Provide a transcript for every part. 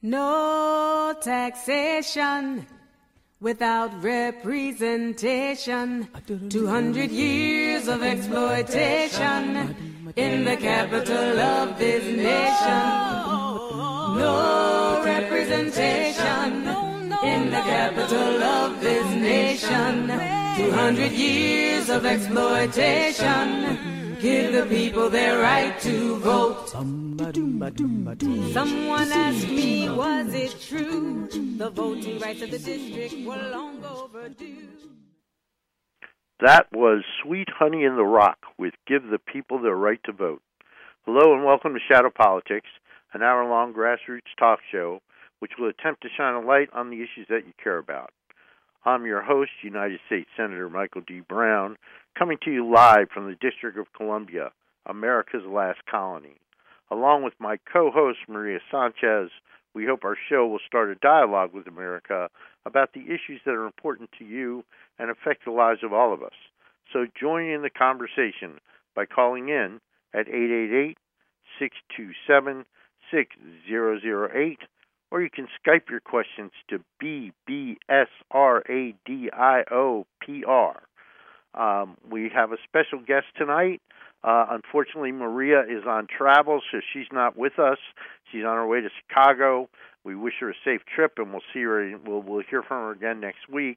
No taxation without representation. 200 years of exploitation in the capital of this nation. No representation in the capital of this nation. 200 years of exploitation. Give the people their right to vote. Someone asked me, was it true? The voting rights of the district were long overdue. That was Sweet Honey in the Rock with Give the People Their Right to Vote. Hello and welcome to Shadow Politics, an hour-long grassroots talk show which will attempt to shine a light on the issues that you care about. I'm your host, United States Senator Michael D. Brown, coming to you live from the District of Columbia, America's last colony. Along with my co-host, Maria Sanchez, we hope our show will start a dialogue with America about the issues that are important to you and affect the lives of all of us. So join in the conversation by calling in at 888-627-6008, or you can Skype your questions to BBSRADIOPR. We have a special guest tonight. Unfortunately, Maria is on travel, so she's not with us. She's on her way to Chicago. We wish her a safe trip, and we'll see her. We'll hear from her again next week.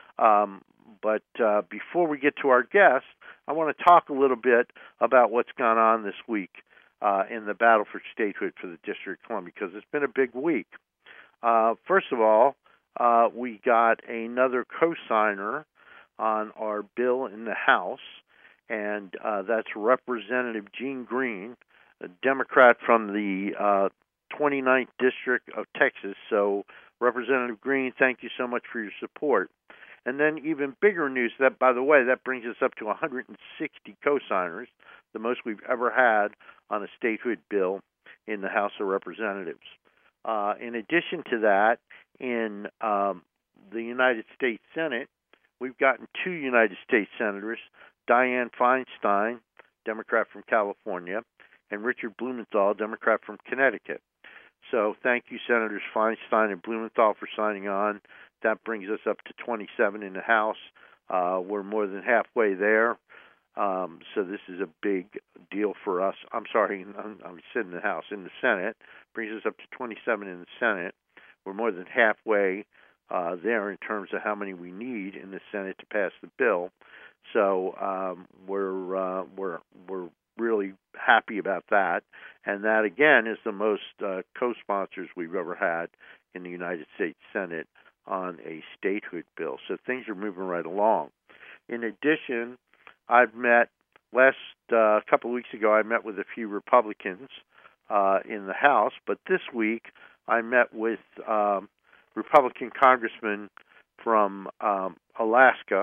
But before we get to our guest, I want to talk a little bit about what's gone on this week in the battle for statehood for the District of Columbia, because it's been a big week. First of all, we got another co-signer on our bill in the House, and that's Representative Gene Green, a Democrat from the 29th District of Texas. So, Representative Green, thank you so much for your support. And then even bigger news, that, by the way, that brings us up to 160 co-signers, the most we've ever had on a statehood bill in the House of Representatives. In addition to that, in the United States Senate, we've gotten two United States senators, Dianne Feinstein, Democrat from California, and Richard Blumenthal, Democrat from Connecticut. So thank you, Senators Feinstein and Blumenthal, for signing on. That brings us up to 27 in the House. We're more than halfway there. So this is a big deal for us. I'm sorry, I'm sitting in the House. In the Senate, brings us up to 27 in the Senate. We're more than halfway there in terms of how many we need in the Senate to pass the bill. So we're really happy about that. And that, again, is the most co-sponsors we've ever had in the United States Senate on a statehood bill. So things are moving right along. In addition, I've met a couple of weeks ago, I met with a few Republicans in the House, but this week I met with Republican congressman from Alaska,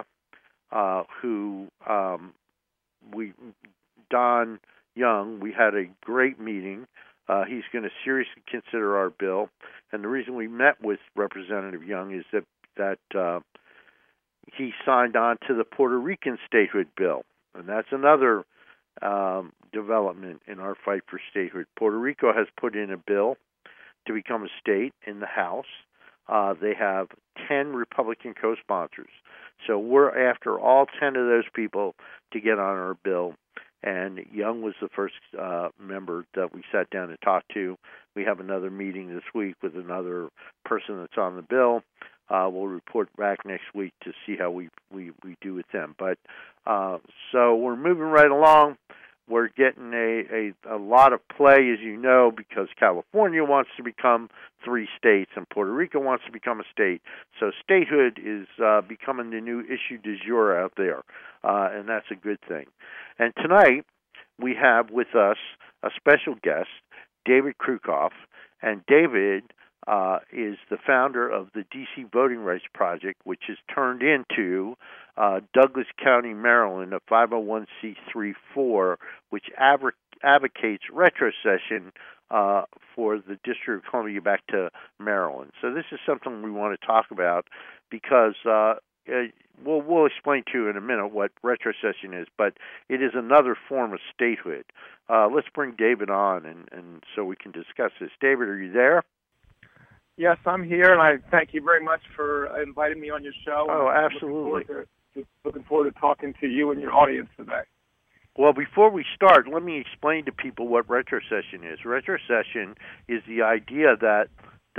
Don Young. We had a great meeting. He's going to seriously consider our bill, and the reason we met with Representative Young is that he signed on to the Puerto Rican statehood bill, and that's another development in our fight for statehood. Puerto Rico has put in a bill to become a state in the House. They have 10 Republican co-sponsors. So we're after all 10 of those people to get on our bill. And Young was the first member that we sat down and talked to. We have another meeting this week with another person that's on the bill. We'll report back next week to see how we do with them. But so we're moving right along. We're getting a lot of play, as you know, because California wants to become 3 states and Puerto Rico wants to become a state. So statehood is becoming the new issue du jour out there, and that's a good thing. And tonight we have with us a special guest, David Krukoff, and David is the founder of the D.C. Voting Rights Project, which has turned into Douglas County, Maryland, a 501c3-4, which advocates retrocession for the District of Columbia back to Maryland. So this is something we want to talk about because we'll explain to you in a minute what retrocession is, but it is another form of statehood. Let's bring David on and so we can discuss this. David, are you there? Yes, I'm here, and I thank you very much for inviting me on your show. Oh, absolutely. Looking forward to talking to you and your audience today. Well, before we start, let me explain to people what retrocession is. Retrocession is the idea that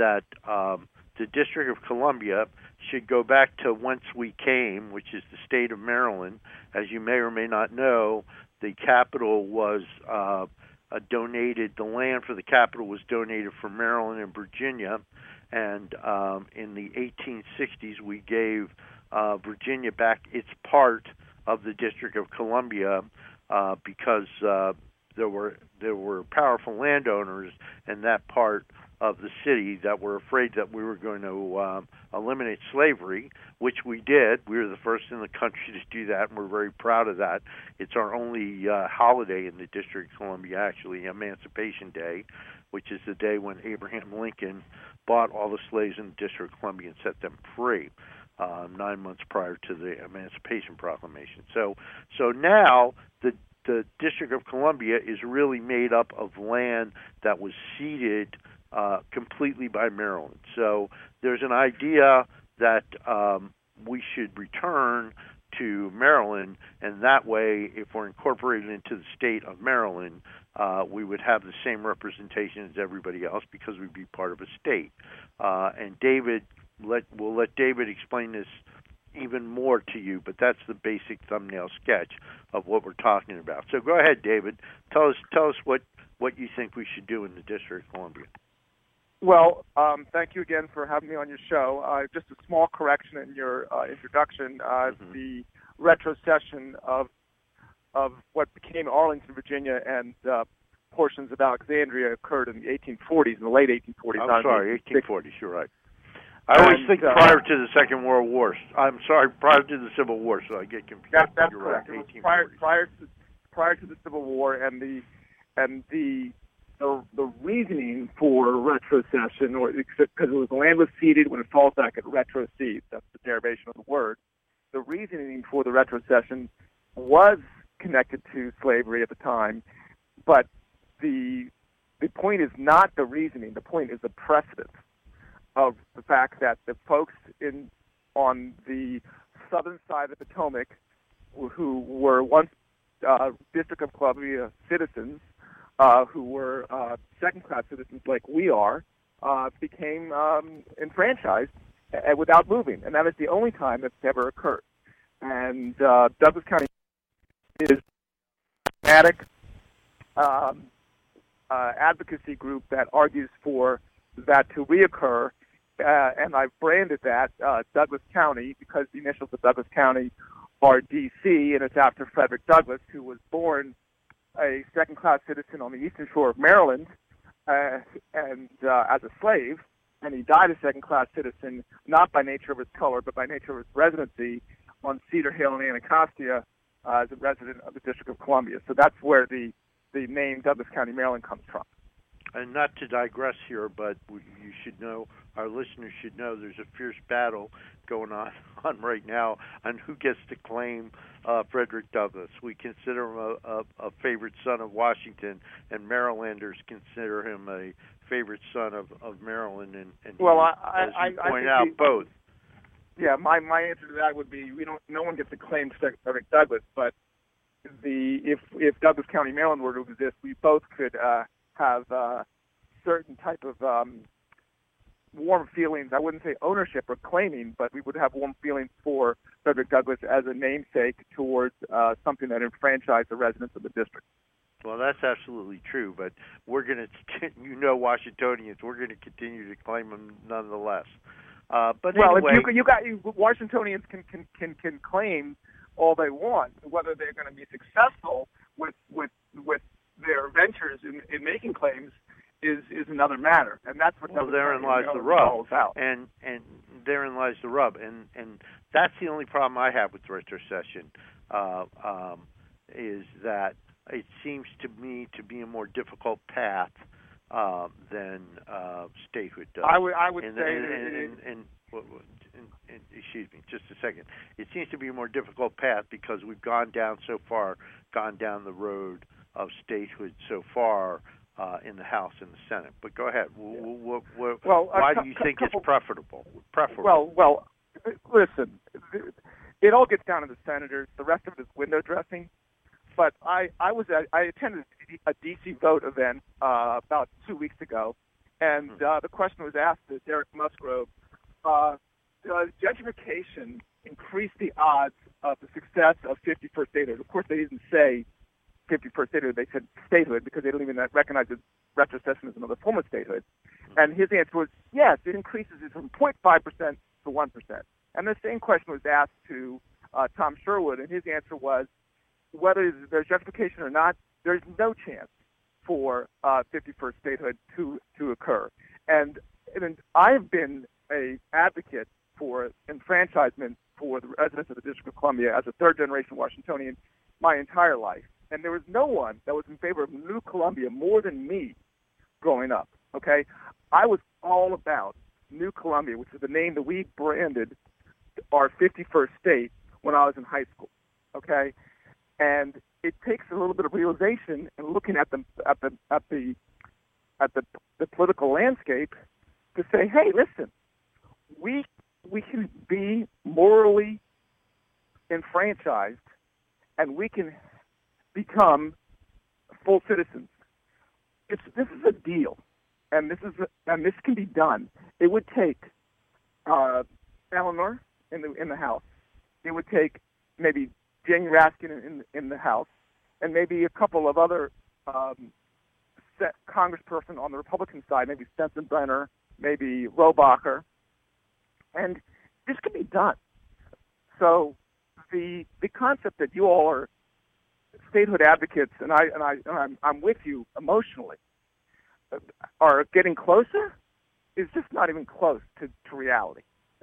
the District of Columbia should go back to whence we came, which is the state of Maryland. As you may or may not know, the capital was donated. The land for the capital was donated from Maryland and Virginia, and in the 1860s, we gave Virginia back its part of the District of Columbia because there were powerful landowners in that part of the city that were afraid that we were going to eliminate slavery, which we did. We were the first in the country to do that, and we're very proud of that. It's our only holiday in the District of Columbia, actually, Emancipation Day, which is the day when Abraham Lincoln bought all the slaves in the District of Columbia and set them free 9 months prior to the Emancipation Proclamation. So now the District of Columbia is really made up of land that was ceded completely by Maryland. So there's an idea that we should return to Maryland, and that way, if we're incorporated into the state of Maryland, we would have the same representation as everybody else because we'd be part of a state. And we'll let David explain this even more to you, but that's the basic thumbnail sketch of what we're talking about. So go ahead, David. Tell us what you think we should do in the District of Columbia. Well, thank you again for having me on your show. Just a small correction in your introduction. The retrocession of what became Arlington, Virginia, and portions of Alexandria occurred in the 1840s, in the late 1840s. I'm sorry, 1840s. You're right. I always think prior to the Second World War. I'm sorry, prior to the Civil War, so I get confused. That's You're correct. Right, it was prior to the Civil War, and the reasoning for retrocession, or because the land was ceded, when it falls back, it retrocedes. That's the derivation of the word. The reasoning for the retrocession was connected to slavery at the time, but the point is not the reasoning. The point is the precedent of the fact that the folks on the southern side of the Potomac, who were once District of Columbia citizens, who were second-class citizens like we are, became enfranchised without moving, and that is the only time that's ever occurred. And Douglas County is a dramatic advocacy group that argues for that to reoccur, and I've branded that Douglas County because the initials of Douglas County are D.C., and it's after Frederick Douglass, who was born a second-class citizen on the eastern shore of Maryland and as a slave, and he died a second-class citizen not by nature of his color, but by nature of his residency on Cedar Hill in Anacostia as a resident of the District of Columbia. So that's where the name Douglas County, Maryland comes from. And not to digress here, but you should know, our listeners should know, there's a fierce battle going on right now on who gets to claim Frederick Douglass. We consider him a favorite son of Washington, and Marylanders consider him a favorite son of Maryland. And well, as you point out, both. Yeah, my answer to that would be no one gets to claim Frederick Douglass, but if Douglas County, Maryland were to exist, we both could have certain type of warm feelings. I wouldn't say ownership or claiming, but we would have warm feelings for Frederick Douglass as a namesake towards something that enfranchised the residents of the district. Well, that's absolutely true, but we're going to, Washingtonians, we're going to continue to claim them nonetheless. But anyway, Washingtonians can claim all they want. Whether they're going to be successful with their ventures in making claims is another matter, and that's what. Well, therein lies the rub, and therein lies the rub, and that's the only problem I have with retrocession, is that it seems to me to be a more difficult path than statehood does. I would say excuse me, just a second. It seems to be a more difficult path because we've gone down the road of statehood so far, in the House and the Senate. But go ahead. Well, why do you think it's preferable? Well, listen, it all gets down to the senators. The rest of it is window dressing. But I attended a D.C. vote event about 2 weeks ago, and the question was asked to Derek Musgrove, does gentrification increase the odds of the success of 51st statehood? Of course, they didn't say 51st statehood. They said statehood because they didn't even recognize that retrocession as another form of statehood. And his answer was, yes, it increases it from 0.5% to 1%. And the same question was asked to Tom Sherwood, and his answer was, whether there's gentrification or not, there's no chance for 51st statehood to occur. And I've been an advocate for enfranchisement for the residents of the District of Columbia as a third-generation Washingtonian my entire life. And there was no one that was in favor of New Columbia more than me growing up, okay? I was all about New Columbia, which is the name that we branded our 51st state when I was in high school, okay? And it takes a little bit of realization and looking at the political landscape to say, hey, listen, we can be morally enfranchised and we can become full citizens. This is a deal, and this can be done. It would take Eleanor in the House. It would take maybe Jane Raskin in the House, and maybe a couple of other congressperson on the Republican side, maybe Sensenbrenner, maybe Rohrabacher, and this could be done. So the concept that you all are statehood advocates, and I'm with you emotionally, are getting closer is just not even close to reality.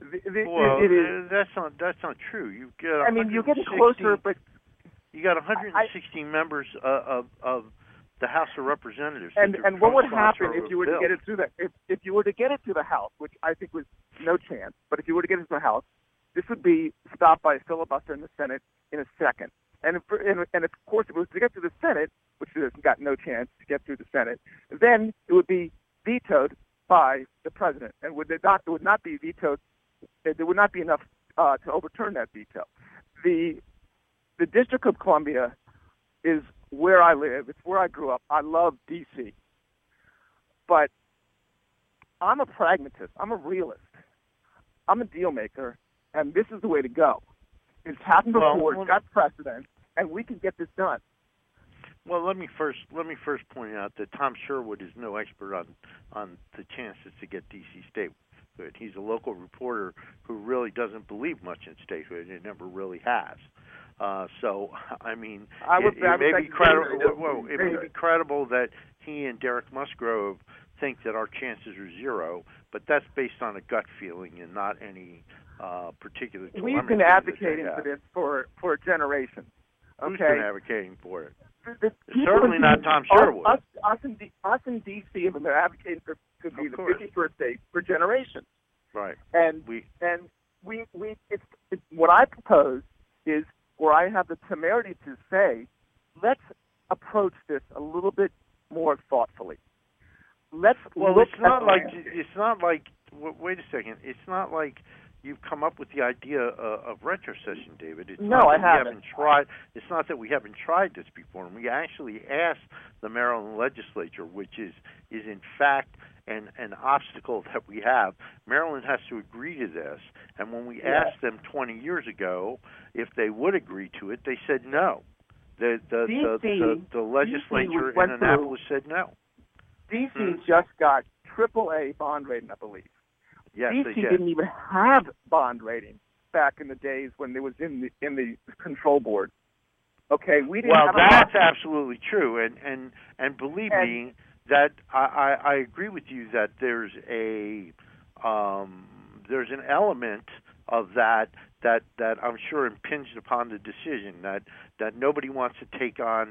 That's not true. You get you're getting closer, but you got 160 members of the House of Representatives. And what would happen if you were to get it through if you were to get it to the House, which I think was no chance, but if you were to get it to the House, this would be stopped by a filibuster in the Senate in a second. And of course, if it was to get to the Senate, which has got no chance to get through the Senate, then it would be vetoed by the president, and it would not be vetoed. There would not be enough to overturn that veto. The District of Columbia is where I live. It's where I grew up. I love D.C. But I'm a pragmatist. I'm a realist. I'm a deal maker, and this is the way to go. It's happened before. It's got precedent, and we can get this done. Well, let me first point out that Tom Sherwood is no expert on the chances to get D.C. statehood. He's a local reporter who really doesn't believe much in statehood and never really has. So, I mean, it may be credible that he and Derek Musgrove think that our chances are zero, but that's based on a gut feeling and not any particular telemetry. We've been advocating for this for generations. Okay? Who's been advocating for it? Certainly not Tom Sherwood. Us in D.C. have been advocating for to be the 51st state for generations. Right. And what I propose is, where I have the temerity to say, let's approach this a little bit more thoughtfully. It's not like. Wait a second. It's not like you've come up with the idea of retrocession, David. I haven't. It's not that we haven't tried this before. And we actually asked the Maryland legislature, which is in fact an obstacle that we have. Maryland has to agree to this. And when we asked them 20 years ago if they would agree to it, they said no. The legislature in Annapolis said no. D.C. just got AAA bond rating, I believe. Yes, D.C. didn't even have bond rating back in the days when it was in the control board. Okay, we didn't. Well, that's absolutely true, and believe me, that I agree with you that there's an element of that I'm sure impinged upon the decision that nobody wants to take on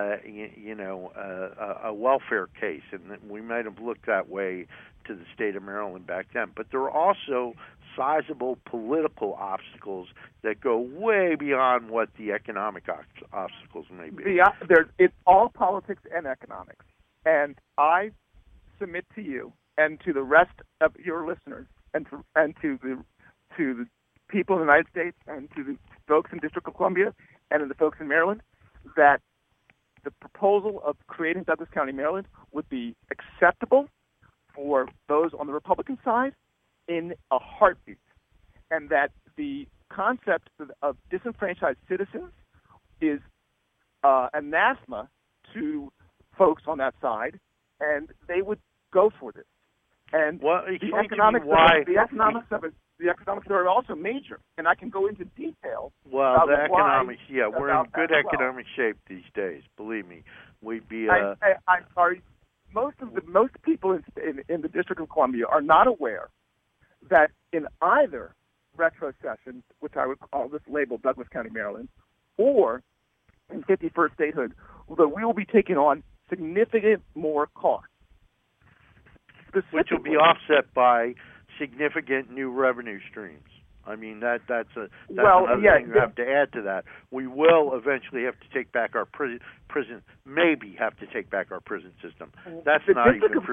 a welfare case, and we might have looked that way to the state of Maryland back then. But there are also sizable political obstacles that go way beyond what the economic obstacles may be. It's all politics and economics. And I submit to you and to the rest of your listeners and to the people in the United States and to the folks in District of Columbia and to the folks in Maryland that the proposal of creating Douglas County, Maryland would be acceptable for those on the Republican side in a heartbeat, and that the concept of disenfranchised citizens is anathema to folks on that side, and they would go for this. And the economics are also major, and I can go into detail. Well, the economics, we're in good economic shape these days. Believe me, we'd be. I'm sorry. Most people in the District of Columbia are not aware that in either retrocession, which I would call this label Douglas County, Maryland, or in 51st statehood, that we will be taking on significant more costs. Which will be offset by significant new revenue streams. I mean, that's another thing you have to add to that. We will eventually have to take back our prison. Maybe have to take back our prison system. That's not even true.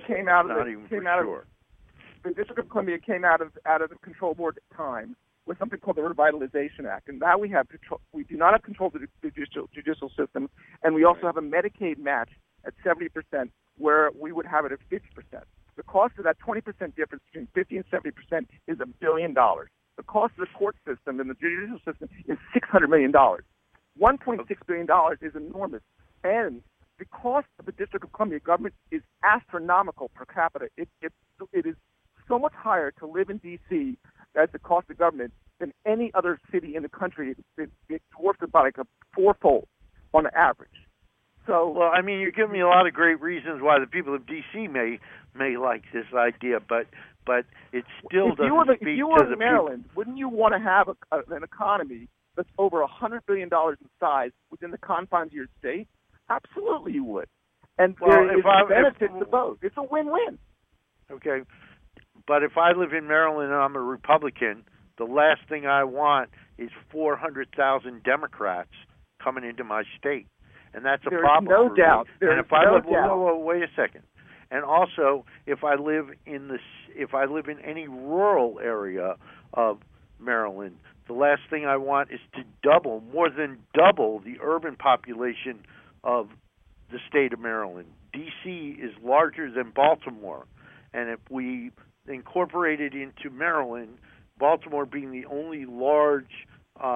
The District of Columbia came out of the control board time with something called the Revitalization Act, and now we have control. We do not have control of the judicial system, and we also have a Medicaid match at 70%, where we would have it at 50%. The cost of that 20% difference between 50 and 70% is $1 billion. The cost of the court system and the judicial system is $600 million. $1.6 billion is enormous, and the cost of the District of Columbia government is astronomical per capita. It is so much higher to live in D.C. as the cost of government than any other city in the country. It dwarfs it by like a fourfold on average. So, well, I mean, you're giving me a lot of great reasons why the people of D.C. may like this idea, but it still doesn't speak to the people. If you were in Maryland, wouldn't you want to have an economy that's over $100 billion in size within the confines of your state? Absolutely, you would. And there is benefits to both. It's a win-win. Okay, but if I live in Maryland and I'm a Republican, the last thing I want is 400,000 Democrats coming into my state. And that's a problem. No doubt. And if I live, wait a second. And also, if I live in any rural area of Maryland, the last thing I want is to more than double the urban population of the state of Maryland. D.C. is larger than Baltimore, and if we incorporate it into Maryland, Baltimore being the only large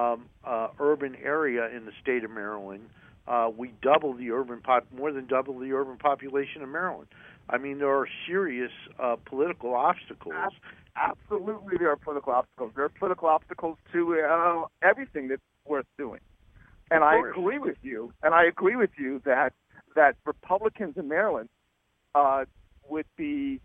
urban area in the state of Maryland, we more than double the urban population of Maryland. I mean, there are serious political obstacles. Absolutely, there are political obstacles. There are political obstacles to everything that's worth doing. And I agree with you. And I agree with you that Republicans in Maryland would be,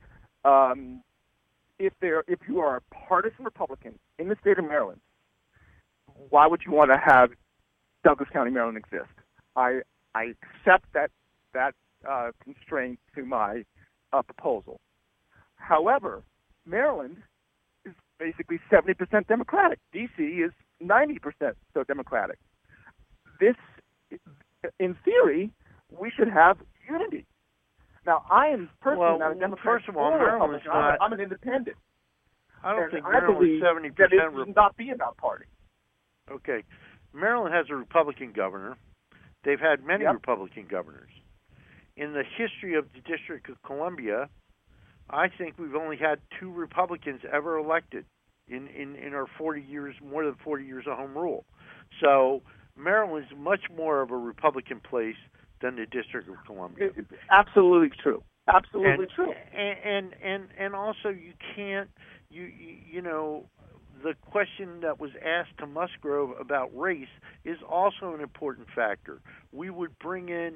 if you are a partisan Republican in the state of Maryland, why would you want to have Douglas County, Maryland exist? I accept that constraint to my proposal. However, Maryland is basically 70% Democratic. D.C. is 90% so Democratic. This, in theory, we should have unity. Now, I am personally not a Democrat. First of all, Maryland's not. I'm an independent. I don't think Maryland's 70%. That it should not be about party. Okay. Maryland has a Republican governor. They've had many Republican governors. In the history of the District of Columbia, I think we've only had 2 Republicans ever elected in our 40 years, more than 40 years of home rule. So Maryland's much more of a Republican place than the District of Columbia. It's absolutely true. Absolutely true. And also you can't, you know, the question that was asked to Musgrove about race is also an important factor. We would bring in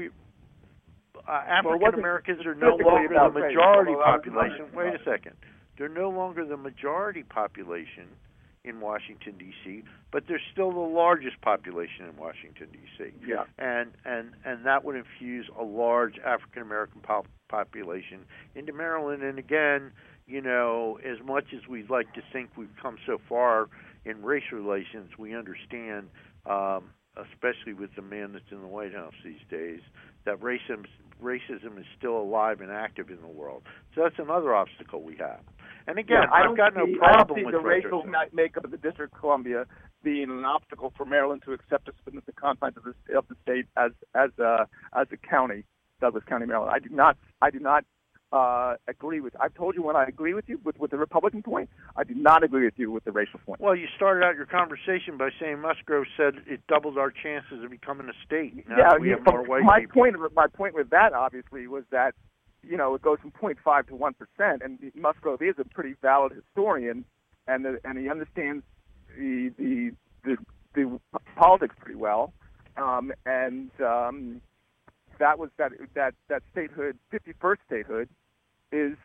African Americans are no longer the majority population. Wait a second. They're no longer the majority population in Washington, D.C., but they're still the largest population in Washington, D.C. Yeah. And that would infuse a large African American population into Maryland. And again, you know, as much as we'd like to think we've come so far in race relations, we understand, especially with the man that's in the White House these days, that racism racism is still alive and active in the world. So that's another obstacle we have. And again, I've got no problem with the racial makeup of the District of Columbia being an obstacle for Maryland to accept us within the confines of the state as a county, Douglas County, Maryland. I do not agree with. I've told you when I agree with you with the Republican point. I do not agree with you with the racial point. Well, you started out your conversation by saying Musgrove said it doubles our chances of becoming a state. Now, we have more white people. My point with that obviously was that, you know, it goes from 0.5 to 1%, and Musgrove is a pretty valid historian, and he understands the politics pretty well, and that was that statehood, 51st statehood, is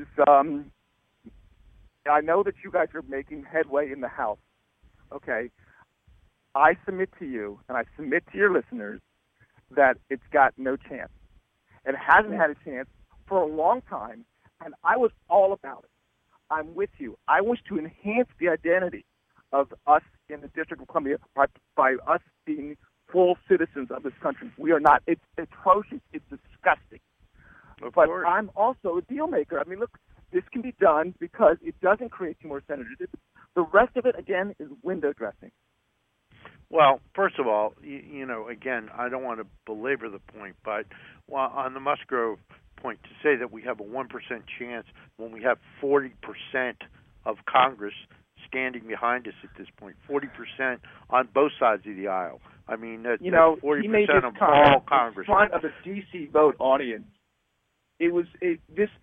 I know that you guys are making headway in the House. Okay, I submit to you, and I submit to your listeners, that it's got no chance. It hasn't had a chance for a long time, and I was all about it. I'm with you. I wish to enhance the identity of us in the District of Columbia by us being full citizens of this country. We are not. It's atrocious. It's disgusting. Of but course. I'm also a deal maker. I mean, look, this can be done because it doesn't create two more senators. The rest of it, again, is window dressing. Well, first of all, you know, again, I don't want to belabor the point, but on the Musgrove point, to say that we have a 1% chance when we have 40% of Congress standing behind us at this point, 40% on both sides of the aisle. I mean, that's 40% of all Congress. In front of a D.C. vote audience. If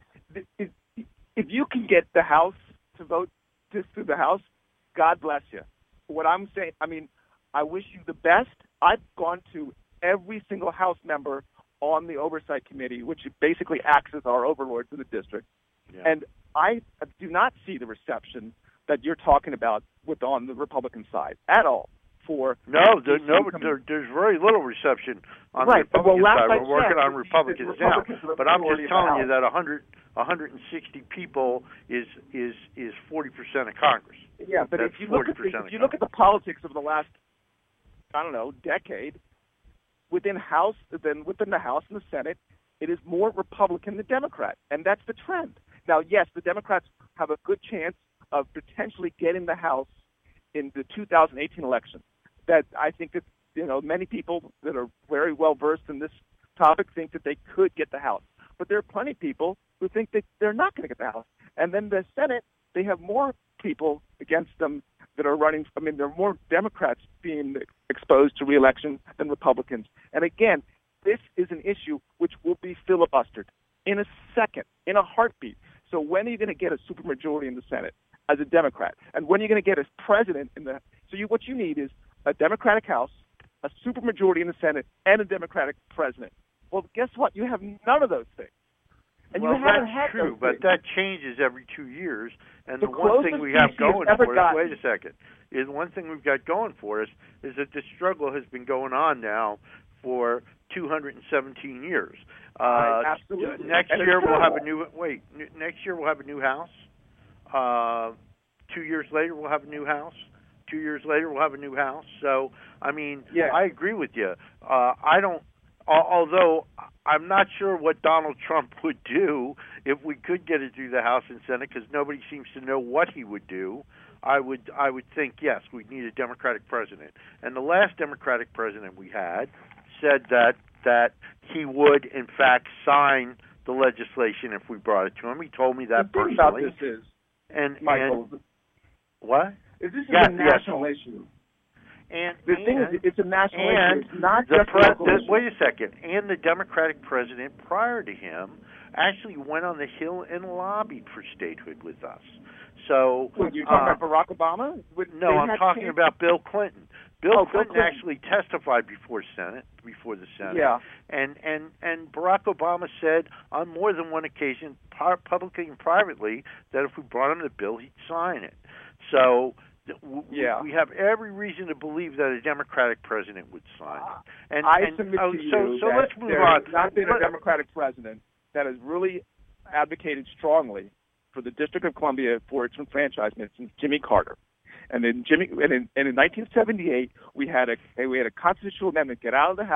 you can get the House to vote this through the House, God bless you. What I'm saying, I mean, I wish you the best. I've gone to every single House member on the Oversight Committee, which basically acts as our overlords in the district, and I do not see the reception that you're talking about on the Republican side at all. There's very little reception on the Republican side. We're working on Republicans now, but I'm just telling you that 160 people is 40% of Congress. Yeah, but if you look at the politics of the last, I don't know, decade, within the House and the Senate, it is more Republican than Democrat, and that's the trend. Now, yes, the Democrats have a good chance of potentially getting the House in the 2018 election. That I think that, you know, many people that are very well versed in this topic think that they could get the House, but there are plenty of people who think that they're not going to get the House. And then the Senate, they have more people against them that are running. I mean, there are more Democrats being exposed to re-election than Republicans. And again, this is an issue which will be filibustered in a second, in a heartbeat. So when are you going to get a supermajority in the Senate as a Democrat? And when are you going to get a president in the? So what you need is a Democratic House, a supermajority in the Senate, and a Democratic president. Well, guess what? You have none of those things. And well, you haven't that's had true, those but things. that changes every 2 years. And The the one thing we have closest DC going has ever for us, gotten- wait a second, is one thing we've got going for us is that this struggle has been going on now for 217 years. Absolutely. Next And year it's we'll have a terrible. next year we'll have a new House. 2 years later we'll have a new House. 2 years later we'll have a new House. So, I mean, I agree with you. Although I'm not sure what Donald Trump would do if we could get it through the House and Senate, because nobody seems to know what he would do. I would think, yes, we need a Democratic president. And the last Democratic president we had said that he would, in fact, sign the legislation if we brought it to him. He told me that personally. The thing about this is, Michael, what? This is a national issue. And the thing is, it's a national issue. It's not just local issue. Wait a second. And the Democratic president prior to him actually went on the Hill and lobbied for statehood with us. So you're talking about Barack Obama? No, I'm talking about Bill Clinton. Bill Clinton actually testified before the Senate. Yeah. And Barack Obama said on more than one occasion, publicly and privately, that if we brought him the bill, he'd sign it. So we have every reason to believe that a Democratic president would sign it. And I submit to you so that let's move there on. has not been a Democratic president that has really advocated strongly for the District of Columbia for its enfranchisement since Jimmy Carter. And in 1978, we had a constitutional amendment get out of the House,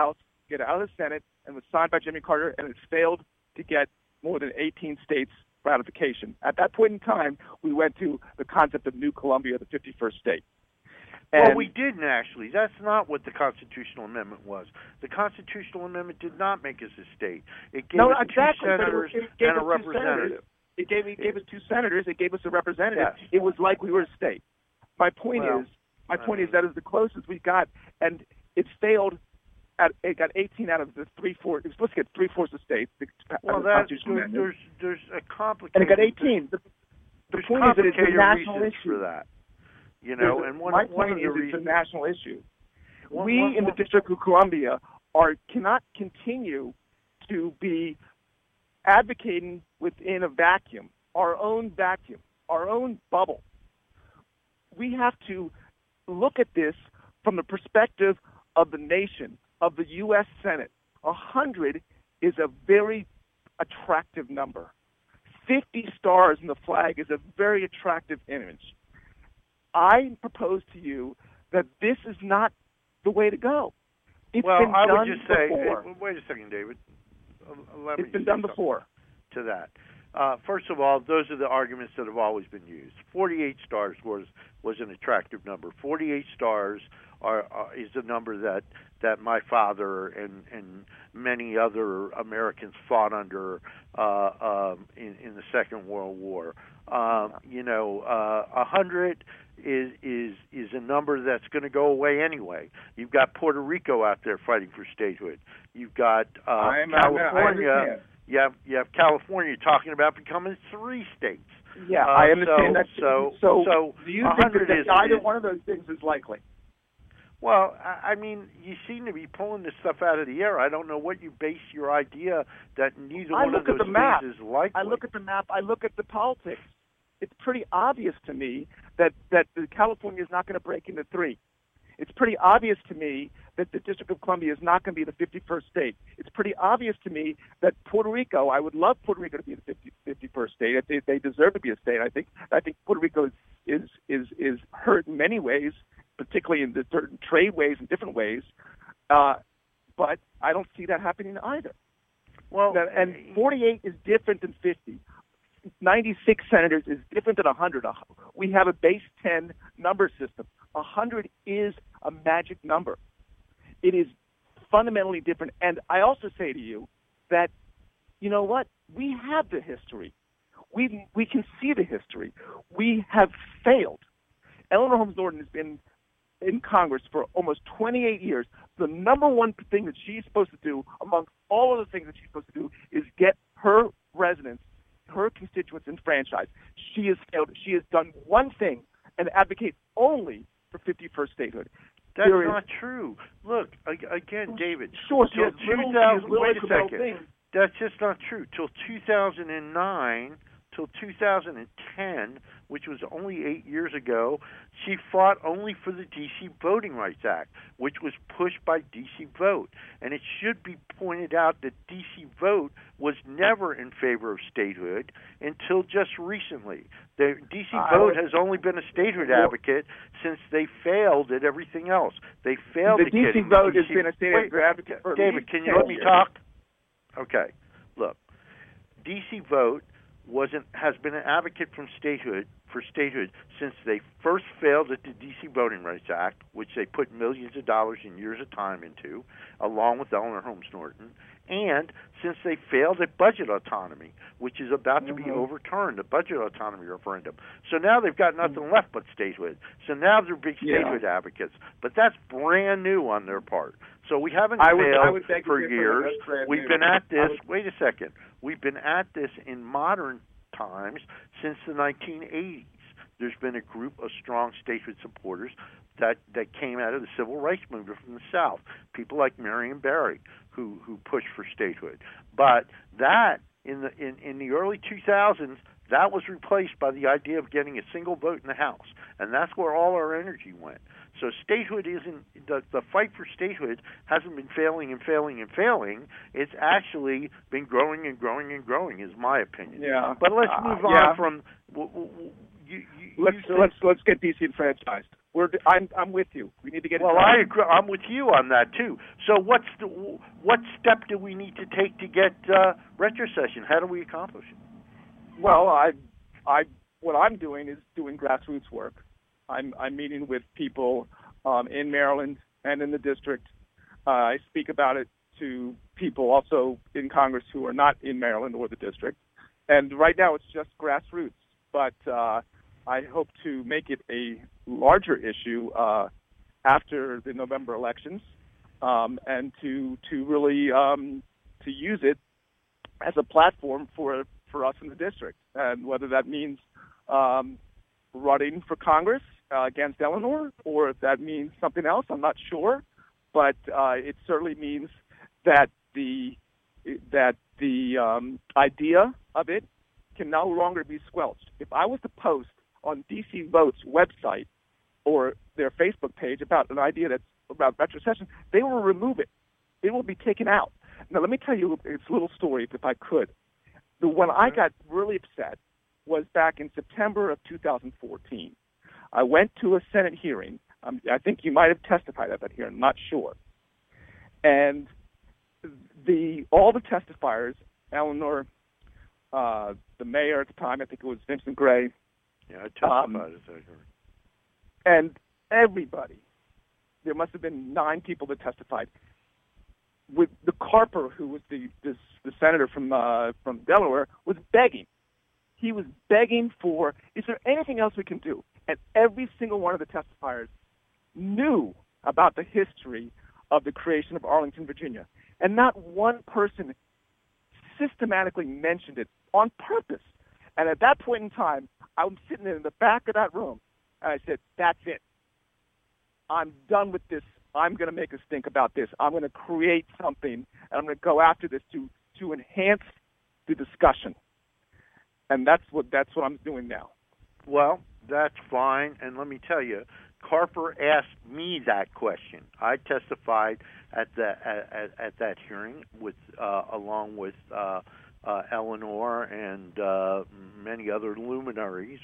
get out of the Senate and was signed by Jimmy Carter, and it's failed to get more than 18 states ratification. At that point in time, we went to the concept of New Columbia, the 51st state. Well, we didn't actually. That's not what the constitutional amendment was. The constitutional amendment did not make us a state. It gave us two senators and a representative. It gave us two senators. It gave us a representative. Yes. It was like we were a state. My point is that is the closest we got, and it failed. It got 18 out of the 3/4. It was supposed to get 3/4 of states. Well, there's a complicated. And it got 18. The point is that it's a national issue for that. You know, and my point is it's a national issue. We in the District of Columbia cannot continue to be advocating within a vacuum, our own bubble. We have to look at this from the perspective of the nation, of the U.S. Senate. 100 is a very attractive number. 50 stars in the flag is a very attractive image. I propose to you that this is not the way to go. It's been I done would just say, before. wait a second, David. It's been done before. To that. First of all, those are the arguments that have always been used. 48 stars was an attractive number. 48 stars is a number that my father and many other Americans fought under in the Second World War. 100 is a number that's going to go away anyway. You've got Puerto Rico out there fighting for statehood. You've got California. You have California talking about becoming 3 states. Yeah, I understand that. So do you think that either one of those things is likely? Well, I mean, you seem to be pulling this stuff out of the air. I don't know what you base your idea that neither one of those things is likely. I look at the map. I look at the politics. It's pretty obvious to me that California is not going to break into 3. It's pretty obvious to me that the District of Columbia is not going to be the 51st state. It's pretty obvious to me that Puerto Rico, I would love Puerto Rico to be the 51st state. They deserve to be a state. I think Puerto Rico is hurt in many ways, particularly in the certain trade ways and different ways. But I don't see that happening either. Well, and 48 is different than 50. 96 senators is different than 100. We have a base 10 number system. 100 is a magic number. It is fundamentally different. And I also say to you that, you know what? We have the history. We can see the history. We have failed. Eleanor Holmes Norton has been in Congress for almost 28 years. The number one thing that she's supposed to do, among all of the things that she's supposed to do, is get her residents, her constituents enfranchised. She has failed. She has done one thing and advocates only for 51st statehood. That's not true. Look, again, David. Sure, wait a second. That's just not true. Till 2009, till 2010, which was only 8 years ago, she fought only for the D.C. Voting Rights Act, which was pushed by D.C. Vote. And it should be pointed out that D.C. Vote was never in favor of statehood until just recently. The D.C. Vote has only been a statehood advocate since they failed at everything else. They failed. The D.C. Vote has been a statehood advocate for David, can you let me talk? Okay. Look, D.C. Vote has been an advocate for statehood since they first failed at the D.C. Voting Rights Act, which they put millions of dollars and years of time into, along with Eleanor Holmes Norton, and since they failed at budget autonomy, which is about to be overturned, the budget autonomy referendum. So now they've got nothing left but statehood. So now they're big statehood advocates. But that's brand new on their part. So we haven't failed for years. We've been at this. Wait a second. We've been at this in modern times since the 1980s. There's been a group of strong statehood supporters that came out of the civil rights movement from the South. People like Marion Barry, who pushed for statehood. But that in the early 2000s, that was replaced by the idea of getting a single vote in the House, and that's where all our energy went. So statehood isn't the fight for statehood hasn't been failing and failing and failing. It's actually been growing and growing and growing, is my opinion. Yeah. But let's move on from let's get DC enfranchised. I'm with you. We need to get. Well, I agree. I'm with you on that too. So what step do we need to take to get retrocession? How do we accomplish it? Well, what I'm doing is doing grassroots work. I'm meeting with people in Maryland and in the district. I speak about it to people also in Congress who are not in Maryland or the district. And right now it's just grassroots. But I hope to make it a larger issue after the November elections, and to really to use it as a platform for us in the district. And whether that means running for Congress against Eleanor, or if that means something else, I'm not sure. But it certainly means that the idea of it can no longer be squelched. If I was to post on DC Vote's website or their Facebook page about an idea that's about retrocession, they will remove it. It will be taken out. Now, let me tell you a little story, if I could. The one I got really upset was back in September of 2014. I went to a Senate hearing. I think you might have testified at that hearing. I'm not sure. And all the testifiers, Eleanor, the mayor at the time, I think it was Vincent Gray. Yeah, I testified at that hearing. And everybody, there must have been 9 people that testified. With the Carper, who was the senator from Delaware, was begging. He was begging for, is there anything else we can do? And every single one of the testifiers knew about the history of the creation of Arlington, Virginia. And not one person systematically mentioned it on purpose. And at that point in time, I was sitting in the back of that room, and I said, that's it. I'm done with this. I'm going to make us think about this. I'm going to create something, and I'm going to go after this to enhance the discussion. And that's what I'm doing now. Well, that's fine. And let me tell you, Carper asked me that question. I testified at that hearing with along with Eleanor and many luminaries,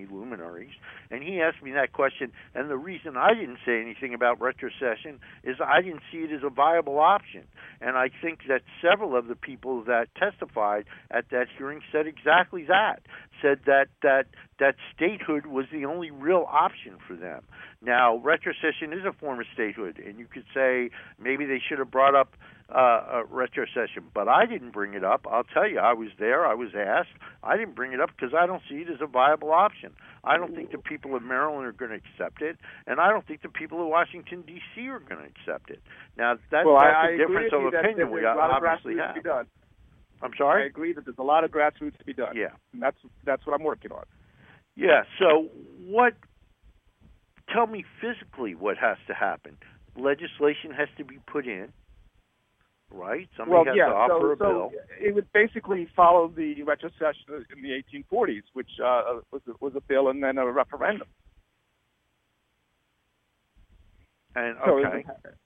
and he asked me that question. And the reason I didn't say anything about retrocession is I didn't see it as a viable option. And I think that several of the people that testified at that hearing said exactly that. Said that statehood was the only real option for them. Now, retrocession is a form of statehood, and you could say maybe they should have brought up retrocession, but I didn't bring it up. I'll tell you, I was there, I was asked. I didn't bring it up because I don't see it as a viable option. I don't think the people of Maryland are going to accept it, and I don't think the people of Washington, D.C. are going to accept it. Now, that's a difference of opinion we obviously have. I'm sorry? I agree that there's a lot of grassroots to be done. Yeah. And that's what I'm working on. Yeah, so tell me physically what has to happen. Legislation has to be put in, right? Somebody has to offer a bill. It would basically follow the retrocession in the 1840s, which was a bill and then a referendum. And okay.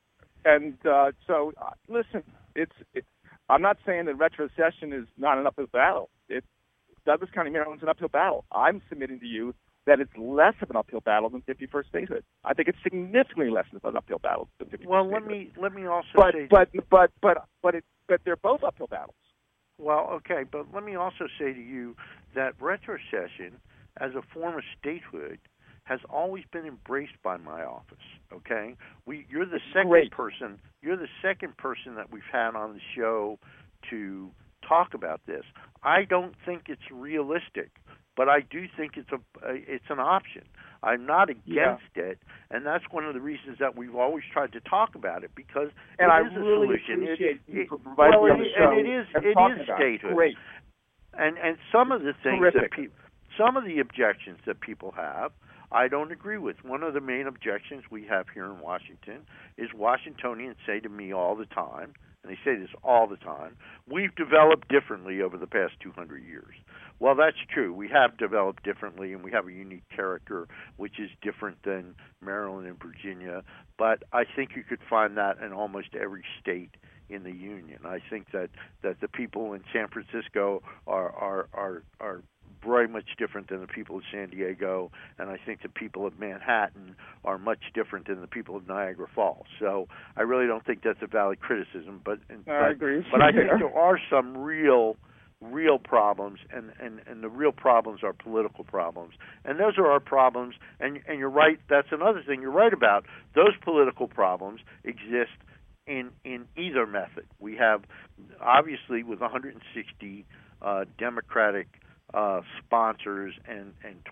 Listen, I'm not saying that retrocession is not an uphill battle. Douglas County, Maryland's an uphill battle. I'm submitting to you that it's less of an uphill battle than 51st statehood. I think it's significantly less of an uphill battle than 51st statehood. let me also say, but they're both uphill battles. Well, okay, but let me also say to you that retrocession as a form of statehood has always been embraced by my office. Okay, you're the second person. You're the second person that we've had on the show to talk about this. I don't think it's realistic, but I do think it's an option. I'm not against it, and that's one of the reasons that we've always tried to talk about it, because it is a solution. Appreciate you for providing me on the show. It is statehood. Great. And some of the things Terrific. some of the objections that people have, I don't agree with. One of the main objections we have here in Washington is Washingtonians say to me all the time, and they say this all the time, we've developed differently over the past 200 years. Well, that's true. We have developed differently, and we have a unique character, which is different than Maryland and Virginia. But I think you could find that in almost every state in the Union. I think that the people in San Francisco are very much different than the people of San Diego, and I think the people of Manhattan are much different than the people of Niagara Falls. So I really don't think that's a valid criticism, but I agree. But I think there are some real problems, and the real problems are political problems, and those are our problems. And you're right. That's another thing you're right about. Those political problems exist in either method. We have, obviously, with 160 Democratic sponsors and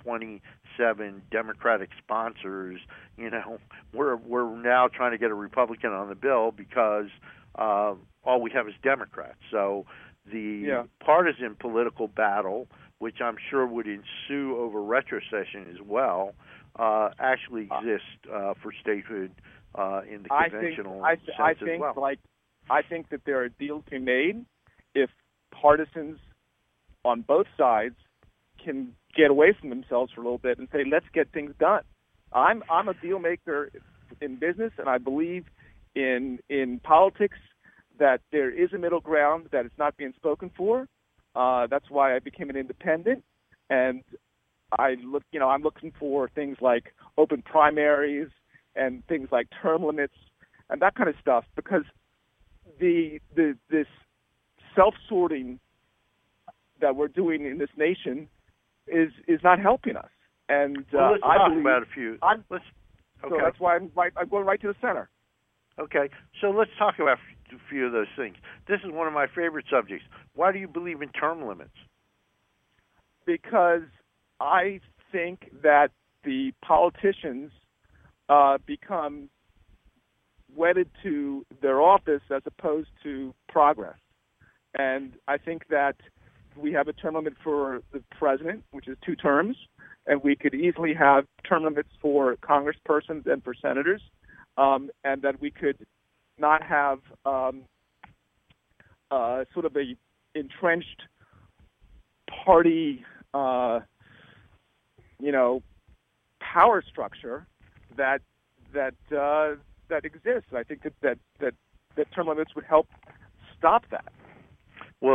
27 Democratic sponsors, we're now trying to get a Republican on the bill because all we have is Democrats. So the partisan political battle, which I'm sure would ensue over retrocession as well, actually exists for statehood in the conventional sense as well. I think that there are deals to be made if partisans on both sides can get away from themselves for a little bit and say, let's get things done. I'm a deal maker in business, and I believe in politics that there is a middle ground that is not being spoken for. That's why I became an independent, and I'm looking for things like open primaries and things like term limits and that kind of stuff, because this self-sorting that we're doing in this nation is not helping us. And let's talk about a few. So that's why I'm going right to the center. Okay, so let's talk about a few of those things. This is one of my favorite subjects. Why do you believe in term limits? Because I think that the politicians become wedded to their office as opposed to progress. And I think that we have a term limit for the president, which is 2 terms, and we could easily have term limits for congresspersons and for senators, and that we could not have sort of a entrenched party, power structure that exists. I think that term limits would help stop that. Well,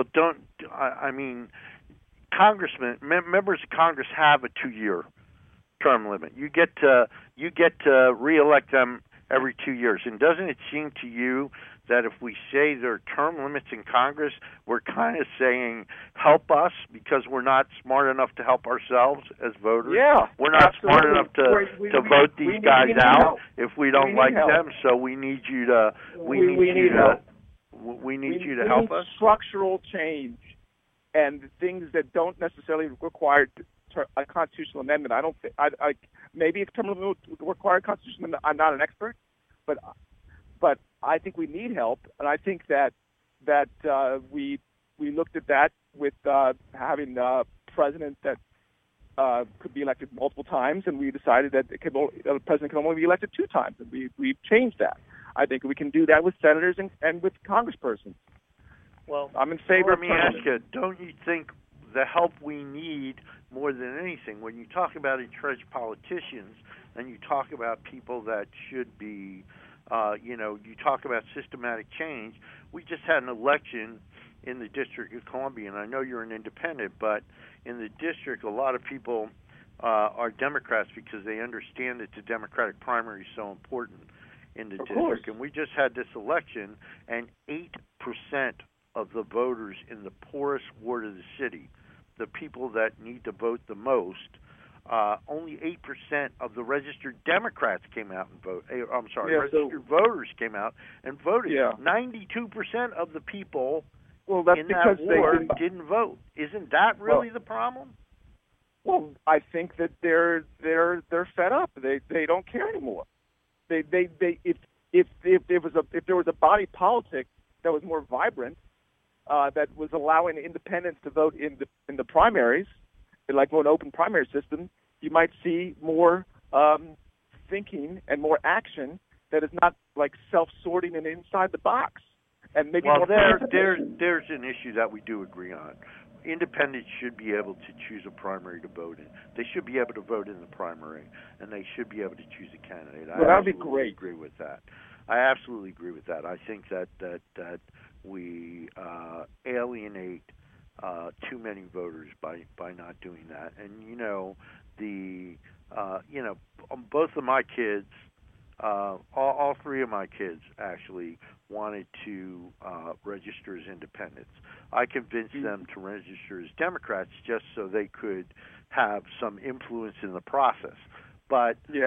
members of Congress have a 2-year term limit. You get to reelect them every 2 years. And doesn't it seem to you that if we say there are term limits in Congress, we're kind of saying help us because we're not smart enough to help ourselves as voters? Yeah, we're not absolutely. smart enough to vote these guys out if we don't like them. So we need you to we need you to help us. Structural change and things that don't necessarily require a constitutional amendment. I don't think. Maybe if term limit would require a constitutional amendment, I'm not an expert, but I think we need help, and I think that we looked at that with having a president that could be elected multiple times, and we decided that the president can only be elected 2 times, and we've changed that. I think we can do that with senators and with congresspersons. Well, I'm in favor. Let me ask you: don't you think the help we need more than anything, when you talk about entrenched politicians and you talk about people that should be, you talk about systematic change. We just had an election in the District of Columbia, and I know you're an independent, but in the district, a lot of people are Democrats because they understand that the Democratic primary is so important in the district. And we just had this election, and 8% of the voters in the poorest ward of the city, the people that need to vote the most, only 8% of the registered Democrats came out and voted. Registered voters came out and voted. Yeah. 92% of the people in that ward didn't vote. Isn't that really the problem? Well, I think that they're fed up. They don't care anymore. If there was a body politic that was more vibrant, that was allowing independents to vote in the primaries, like an open primary system, you might see more thinking and more action that is not like self-sorting and inside the box. And maybe there's an issue that we do agree on. Independents should be able to choose a primary to vote in. They should be able to vote in the primary, and they should be able to choose a candidate. Well, that would be great. Agree with that. I absolutely agree with that. I think that we alienate too many voters by not doing that. And both of my kids, all three of my kids actually wanted to register as independents. I convinced them to register as Democrats just so they could have some influence in the process. But many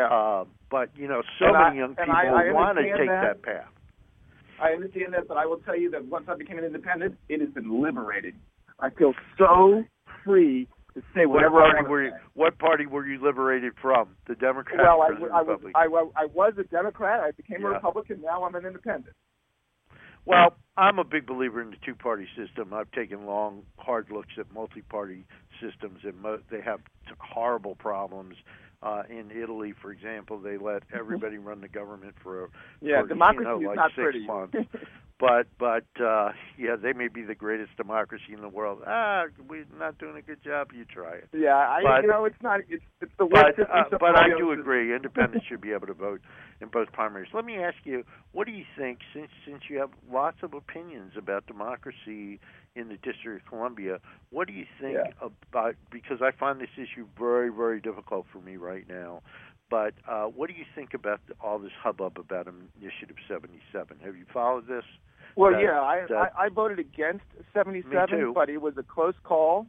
young people want to take that path. I understand that, but I will tell you that once I became an independent, it has been liberating. I feel so free to say whatever I want. What party were you liberated from? The Democrat or the Republican? I was a Democrat. I became a Republican. Now I'm an independent. Well, I'm a big believer in the two-party system. I've taken long, hard looks at multi-party systems, and they have horrible problems. In Italy, for example, they let everybody run the government for democracy is not 6 pretty. months. But they may be the greatest democracy in the world. We're not doing a good job. You try it. Yeah, it's not. It's the worst. But I do agree. Independents should be able to vote in both primaries. Let me ask you, what do you think? Since you have lots of opinions about democracy in the District of Columbia, what do you think about? Because I find this issue very, very difficult for me right now. But what do you think about all this hubbub about Initiative 77? Have you followed this? Well, I voted against 77, but it was a close call.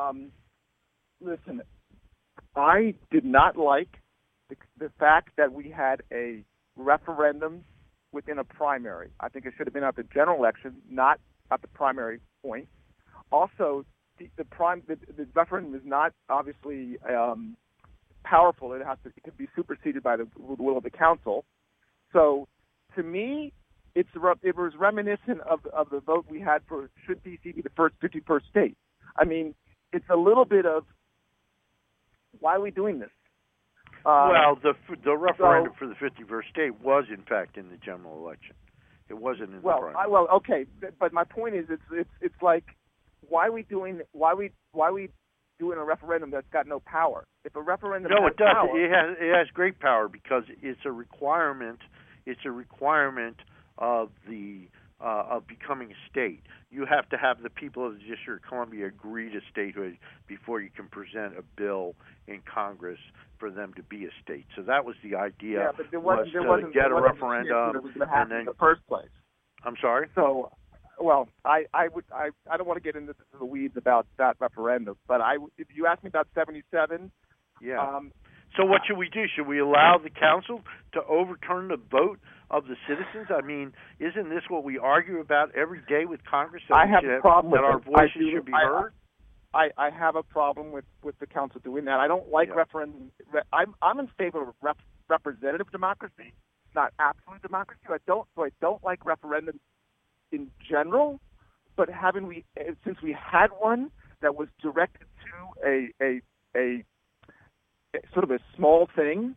Listen, I did not like the fact that we had a referendum within a primary. I think it should have been at the general election, not at the primary point. Also, the referendum is not obviously powerful. It could be superseded by the will of the council. So, to me, it was reminiscent of the vote we had for should D.C. be the first 51st state. I mean, it's a little bit of why are we doing this? Well, the referendum for the 51st state was in fact in the general election. It wasn't in the primary. Okay, but my point is, it's like why are we doing a referendum that's got no power? If a referendum it does. Power, it has great power because it's a requirement. It's a requirement of becoming a state. You have to have the people of the District of Columbia agree to statehood before you can present a bill in Congress for them to be a state. So that was the idea. Yeah, but there wasn't get a referendum that was going to happen in the first place. I'm sorry? So, well, I don't want to get into the weeds about that referendum, but if you ask me about 77, so what should we do? Should we allow the council to overturn the vote of the citizens? I mean, isn't this what we argue about every day with Congress? I have a problem that our voices should be heard. I have a problem with the council doing that. I don't like referendum. I'm in favor of representative democracy, not absolute democracy. I don't like referendums in general, but since we had one that was directed to a sort of a small thing,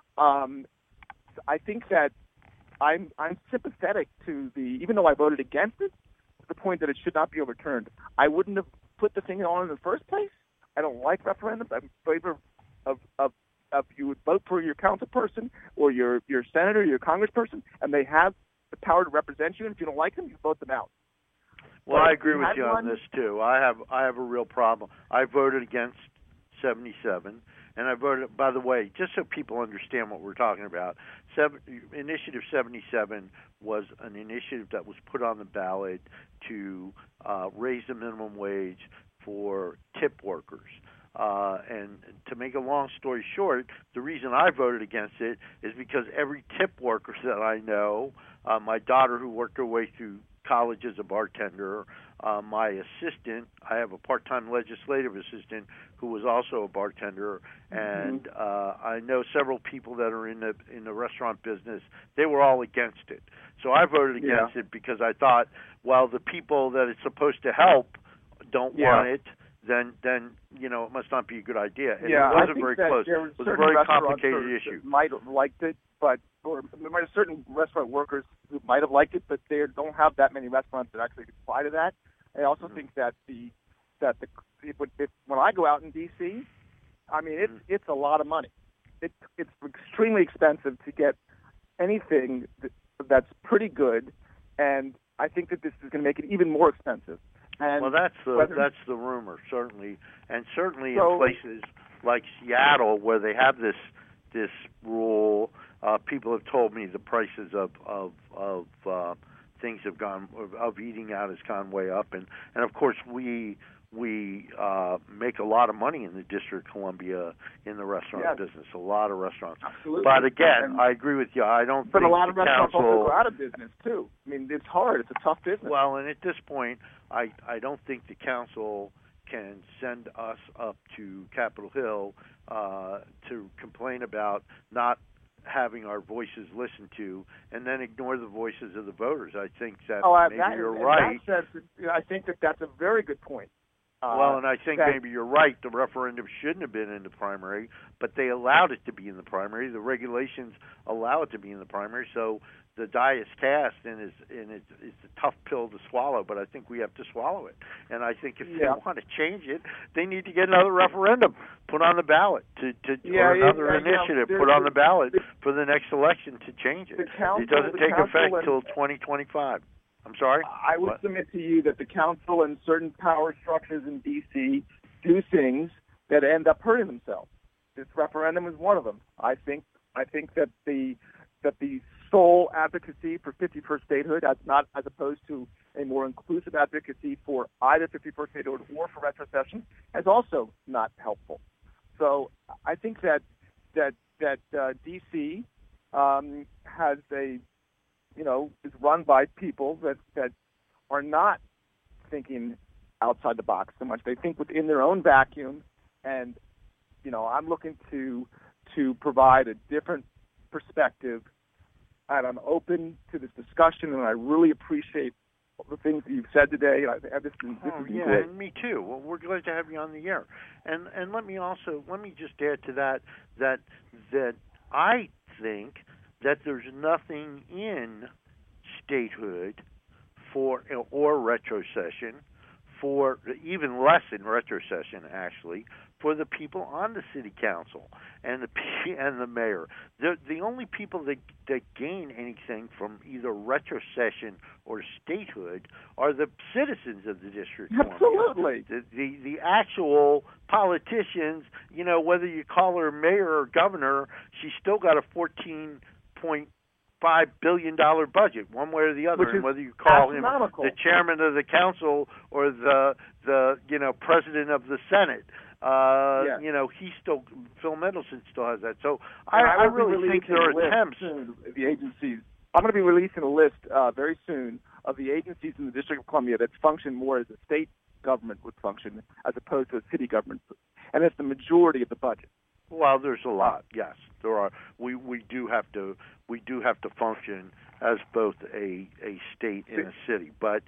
I think that I'm sympathetic to even though I voted against it, to the point that it should not be overturned. I wouldn't have put the thing on in the first place. I don't like referendums. I'm in favor of you would vote for your council person or your senator, your congressperson, and they have the power to represent you. And if you don't like them, you vote them out. Well, I agree with you on this too. I have a real problem. I voted against 77. And I voted, by the way, just so people understand what we're talking about, Initiative 77 was an initiative that was put on the ballot to raise the minimum wage for tip workers. And to make a long story short, the reason I voted against it is because every tip worker that I know, my daughter who worked her way through college as a bartender, my assistant, I have a part-time legislative assistant who was also a bartender, and I know several people that are in the restaurant business. They were all against it. So I voted against it because I thought, well, the people that it's supposed to help don't want it, then it must not be a good idea. And it wasn't very close. It was a very complicated issue. Might have liked it, or there might have certain restaurant workers who might have liked it, but they don't have that many restaurants that actually apply to that. I also think that when I go out in D.C., I mean it's a lot of money. It's extremely expensive to get anything that's pretty good, and I think that this is going to make it even more expensive. And well, that's the rumor, certainly, and certainly in places like Seattle where they have this rule. People have told me the prices of things have gone of eating out has gone way up, and of course we make a lot of money in the District of Columbia in the restaurant business. A lot of restaurants. Absolutely. But again, I agree with you. I don't. But think a lot of the restaurants council, also go out of business too. I mean, it's hard. It's a tough business. Well, and at this point, I don't think the council can send us up to Capitol Hill to complain about not having our voices listened to, and then ignore the voices of the voters. I think that maybe you're right. In that sense, I think that's a very good point. Well, and I think maybe you're right. The referendum shouldn't have been in the primary, but they allowed it to be in the primary. The regulations allow it to be in the primary, so the die is cast, and it's a tough pill to swallow, but I think we have to swallow it. And I think if they want to change it, they need to get another referendum put on the ballot or another initiative put on the ballot for the next election to change it. It doesn't take effect till 2025. I'm sorry? I would submit to you that the council and certain power structures in D.C. do things that end up hurting themselves. This referendum is one of them. I think that the sole advocacy for 51st statehood, as opposed to a more inclusive advocacy for either 51st statehood or for retrocession, is also not helpful. So I think that D.C. has is run by people that are not thinking outside the box so much. They think within their own vacuum, and I'm looking to provide a different perspective, and I'm open to this discussion, and I really appreciate the things that you've said today. This is great. And me too. Well, we're glad to have you on the air. And let me just add to that I think that there's nothing in statehood or retrocession, for even less in retrocession actually, for the people on the city council and the mayor. The only people that gain anything from either retrocession or statehood are the citizens of the District of Columbia. Absolutely. The actual politicians, whether you call her mayor or governor, she's still got a $14.5 billion budget, one way or the other, and whether you call him the chairman of the council or the president of the Senate. He's still, Phil Mendelson still has that. So I really think there are attempts. The agencies. I'm going to be releasing a list very soon of the agencies in the District of Columbia that function more as a state government would function as opposed to a city government, and it's the majority of the budget. Well, there's a lot. Yes, there are. We do have to function as both a state and a city, but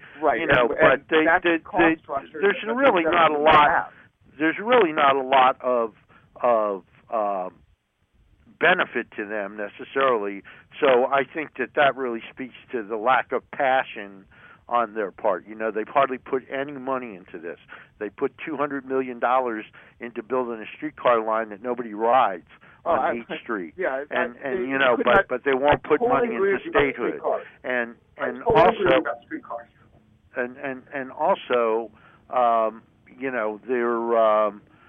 there's really not a lot. There's really not a lot of benefit to them necessarily. So I think that really speaks to the lack of passion on their part. They've hardly put any money into this. They put $200 million into building a streetcar line that nobody rides on 8th Street. But they won't put money into statehood. And also, their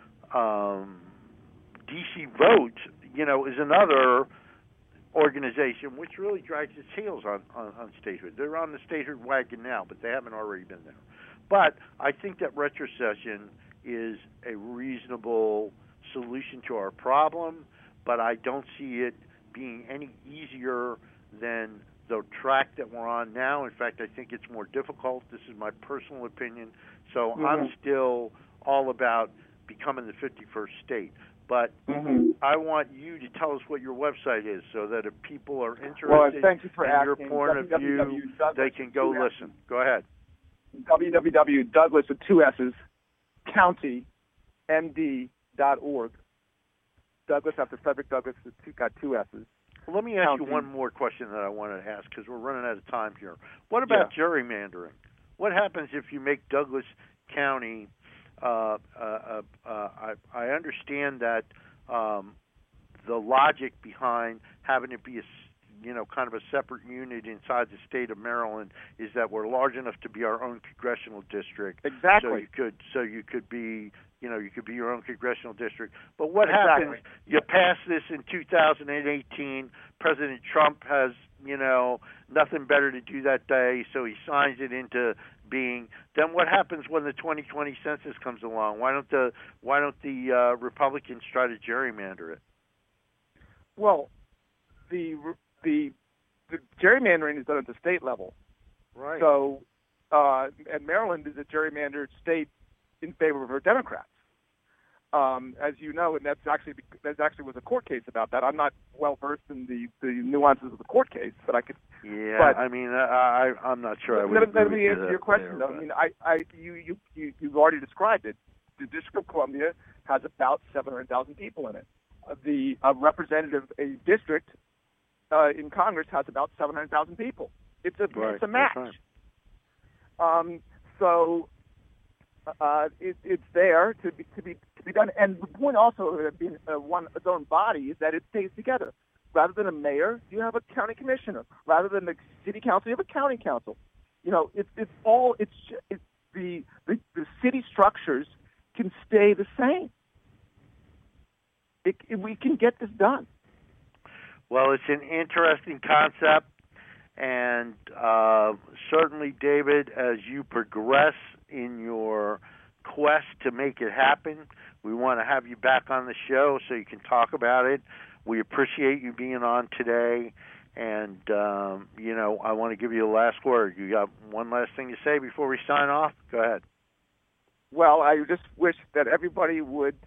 DC Vote, is another organization which really drags its heels on statehood. They're on the statehood wagon now, but they haven't already been there. But I think that retrocession is a reasonable solution to our problem, but I don't see it being any easier than the track that we're on now. In fact, I think it's more difficult. This is my personal opinion. So I'm still all about becoming the 51st state. But I want you to tell us what your website is so that if people are interested in your point of view, they can go listen. Go ahead. www.Douglas with two S's, countymd.org. Douglas after Frederick Douglas has got two S's. Well, let me ask you one more question that I wanted to ask because we're running out of time here. What about gerrymandering? What happens if you make Douglas County? I understand that the logic behind having it be kind of a separate unit inside the state of Maryland, is that we're large enough to be our own congressional district. Exactly. So you could be, you could be your own congressional district. But what happens? You pass this in 2018. President Trump has, nothing better to do that day, so he signs it into being. Then what happens when the 2020 census comes along? Why don't the Republicans try to gerrymander it? Well, the gerrymandering is done at the state level. Right. So, and Maryland is a gerrymandered state in favor of our Democrats. As you know, and that actually was a court case about that. I'm not well versed in the nuances of the court case, but I could. Yeah, but, I'm not sure. Let me answer your question, though. You've already described it. The District of Columbia has about 700,000 people in it. The a district in Congress has about 700,000 people. It's a match. Right. It's there to be done. And the point also of being its own body is that it stays together. Rather than a mayor, you have a county commissioner. Rather than the city council, you have a county council. The city structures can stay the same. We can get this done. Well, it's an interesting concept, and certainly, David, as you progress in your quest to make it happen, we want to have you back on the show so you can talk about it. We appreciate you being on today, and I want to give you the last word. You got one last thing to say before we sign off? Go ahead. Well, I just wish that everybody would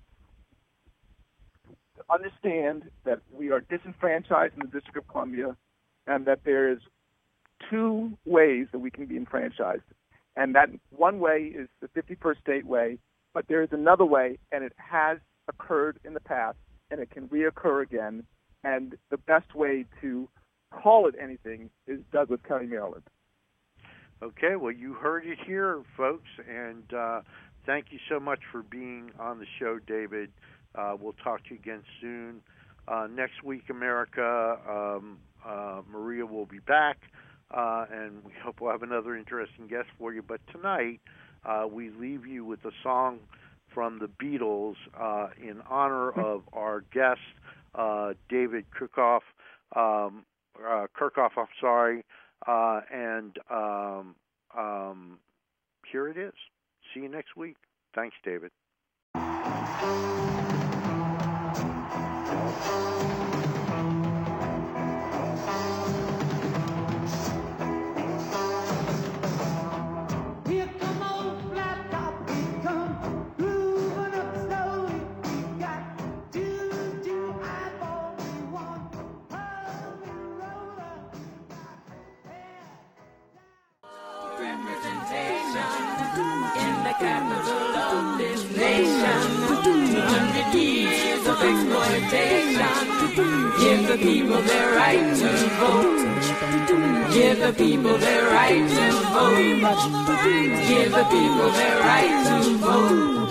understand that we are disenfranchised in the District of Columbia, and that there is two ways that we can be enfranchised. And that one way is the 51st state way, but there is another way, and it has occurred in the past, and it can reoccur again. And the best way to call it anything is Douglas County, Maryland. Okay, well, you heard it here, folks, and thank you so much for being on the show, David. We'll talk to you again soon. Next week, America, Maria will be back, and we hope we'll have another interesting guest for you. But tonight, we leave you with a song from the Beatles in honor of our guest, David Kirchhoff. And here it is. See you next week. Thanks, David. In the capital of this nation, 200 years of exploitation. Give the people their right to vote. Give the people their right to vote. Give the people their right to vote.